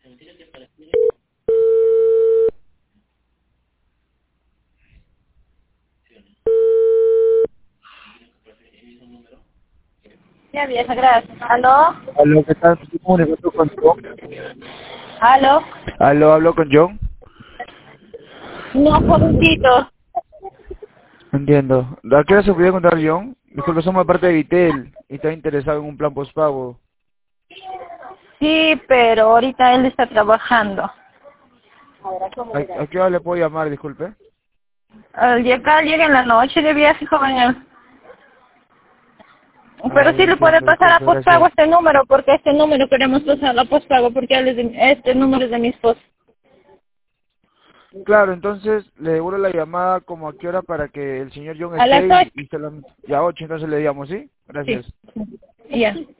Ya, vieja, gracias. ¿Aló? Aló, ¿qué tal? Estoy comunicando con John. ¿Aló? Aló, hablo con John. No, jovencito. Entiendo. ¿A qué hora se podía contar John? Disculpe, somos de parte de Vitel y está interesado en un plan postpago. Sí, pero ahorita él está trabajando. ¿A qué hora le puedo llamar, disculpe? Acá llega en la noche de viaje, joven. Ah, Pero ya sí le puede entiendo, pasar a disculpe, postpago gracias. este número, porque este número queremos pasar a postpago, porque este número es de mi esposo. Claro, entonces le devuelvo la llamada como a qué hora para que el señor John A las esté 8. y solamente... Ya 8, entonces le digamos, ¿sí? Sí. Gracias. Ya.